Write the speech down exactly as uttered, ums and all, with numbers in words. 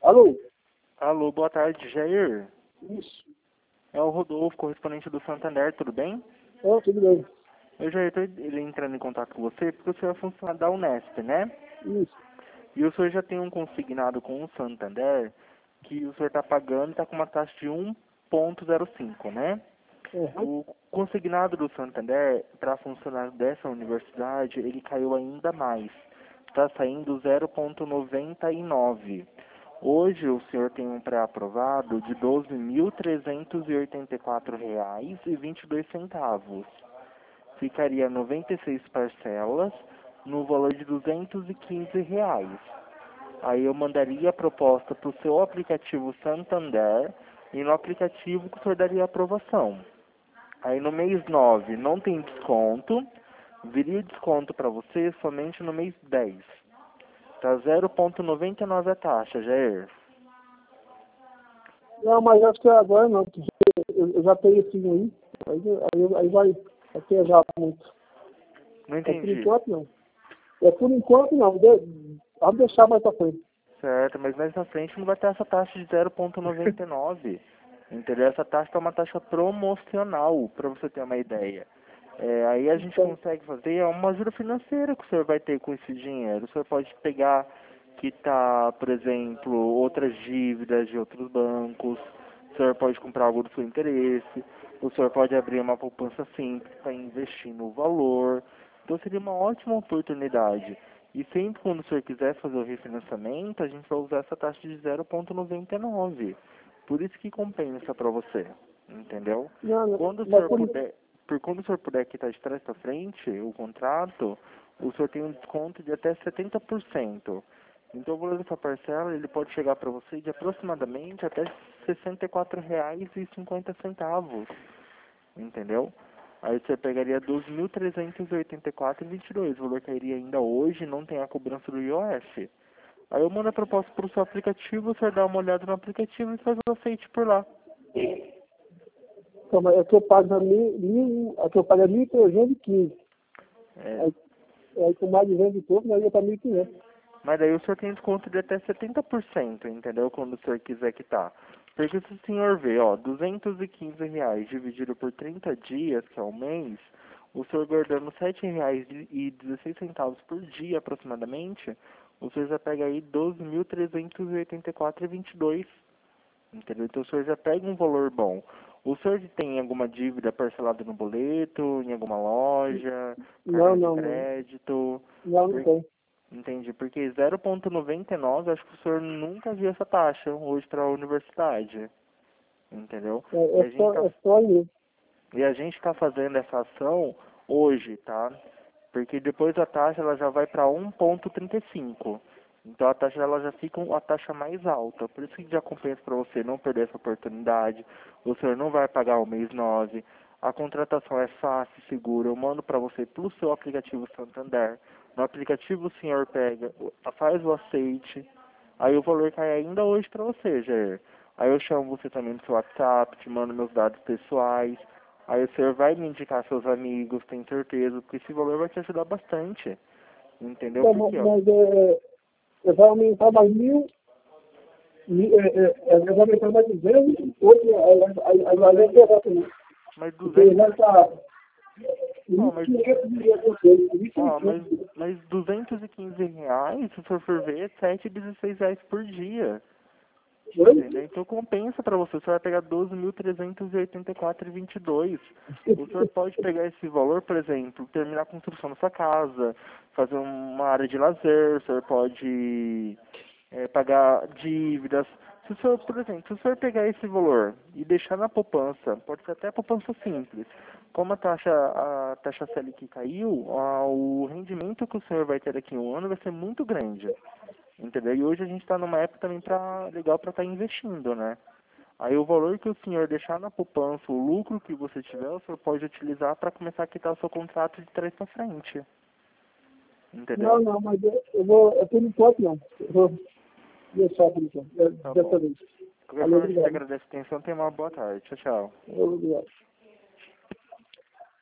Alô? Alô, boa tarde, Jair. Isso. É o Rodolfo, correspondente do Santander, tudo bem? É, tudo bem. Eu, Jair, estou entrando em contato com você porque o senhor é funcionário da Unesp, né? Isso. E o senhor já tem um consignado com o Santander que o senhor está pagando e está com uma taxa de um ponto zero cinco, né? Uhum. O consignado do Santander, para funcionário dessa universidade, ele caiu ainda mais. Está saindo zero ponto noventa e nove. Hoje o senhor tem um pré-aprovado de doze mil trezentos e oitenta e quatro reais e vinte e dois centavos. Ficaria noventa e seis parcelas no valor de duzentos e quinze reais. Aí eu mandaria a proposta para o seu aplicativo Santander e no aplicativo que o senhor daria aprovação. Aí no mês nove não tem desconto, viria desconto para você somente no mês dez. Tá zero ponto noventa e nove a taxa, Jair. Não, mas acho que agora não, porque eu, eu já tenho esse aí, aí, aí, aí vai até já muito. Não É por entendi. enquanto não. É por enquanto não, de, vamos deixar mais pra frente. Certo, mas mais na frente não vai ter essa taxa de zero ponto noventa e nove. Entendeu? Essa taxa é uma taxa promocional, para você ter uma ideia. É, aí a gente Então, consegue fazer uma ajuda financeira que o senhor vai ter com esse dinheiro. O senhor pode pegar, quitar, por exemplo, outras dívidas de outros bancos. O senhor pode comprar algo do seu interesse. O senhor pode abrir uma poupança simples para investir no valor. Então seria uma ótima oportunidade. E sempre quando o senhor quiser fazer o refinanciamento, a gente vai usar essa taxa de zero ponto noventa e nove. Por isso que compensa para você, entendeu? não, não, Quando o mas senhor por, puder, por quando o senhor puder quitar de trás para frente o contrato, o senhor tem um desconto de até setenta por cento. Então o valor dessa parcela ele pode chegar para você de aproximadamente até sessenta e quatro reais e cinquenta centavos, entendeu? Aí você pegaria doze mil trezentos e oitenta e quatro reais e vinte e dois, o valor cairia ainda hoje, não tem a cobrança do I O F. Aí eu mando a proposta para o seu aplicativo, o senhor dá uma olhada no aplicativo e faz o aceite por lá. então, mas é que eu pago a mil, mil, é que eu pago a mil trezentos e quinze. É, Aí, aí com mais de venda e pouco, aí eu para mil e quinhentos. mas daí o senhor tem desconto de até setenta por cento, entendeu? Quando o senhor quiser quitar. Porque se o senhor vê, ó, duzentos e quinze reais dividido por trinta dias, que é um mês, o senhor guardando sete reais e dezesseis centavos por dia aproximadamente, o senhor já pega aí doze mil trezentos e oitenta e quatro reais e vinte e dois, entendeu? Então o senhor já pega um valor bom. O senhor tem alguma dívida parcelada no boleto, em alguma loja, Não, cartão de não, não. crédito? Não, não Por- tem. Entendi, porque zero ponto noventa e nove, acho que o senhor nunca viu essa taxa hoje para a universidade, entendeu? É, E é a gente só, tá, é só aí. e a gente tá fazendo essa ação hoje, tá? Porque depois a taxa ela já vai para um ponto trinta e cinco. Então a taxa ela já fica a taxa mais alta. Por isso que já compensa para você não perder essa oportunidade. O senhor não vai pagar o mês nove. A contratação é fácil e segura. Eu mando para você pelo seu aplicativo Santander. No aplicativo o senhor pega, faz o aceite. Aí o valor cai ainda hoje para você, Jair. Aí eu chamo você também no seu WhatsApp, te mando meus dados pessoais. Aí o senhor vai me indicar seus amigos, tenho certeza, porque esse valor vai te ajudar bastante. Entendeu? Então, ma- Porque, ó, mas é, é, vai aumentar mais mil, mil é, é, é, vai aumentar mais duzentos, outro, aí aí- aí vai levar também. mas Porque duzentos, vai estar ó, mil e mas, quinhentos e dezesseis, ó, mas, mil e seiscentos. mas duzentos e quinze reais, se for for ver, é sete e dezesseis reais por dia. Oi? Entendeu? Então compensa para você. Você vai pegar doze mil trezentos e oitenta e quatro reais e vinte e dois. O senhor pode pegar esse valor, por exemplo, terminar a construção da sua casa, fazer uma área de lazer, o senhor pode é, pagar dívidas. Se o senhor, por exemplo, se o senhor pegar esse valor e deixar na poupança, pode ser até poupança simples. Como a taxa, a taxa Selic caiu, a, o rendimento que o senhor vai ter daqui a um ano vai ser muito grande. Entendeu? E hoje a gente está numa época também pra, legal para estar investindo, né? Aí o valor que o senhor deixar na poupança, o lucro que você tiver, o senhor pode utilizar para começar a quitar o seu contrato de trás para frente. Não, Entendeu? não, mas eu, eu vou, eu por enquanto não. Eu vou deixar por enquanto, é, Tá dessa bom. vez. De qualquer Valeu, forma, a gente obrigado. agradece a atenção. Tenha uma boa tarde. Tchau, tchau. Valeu, obrigado.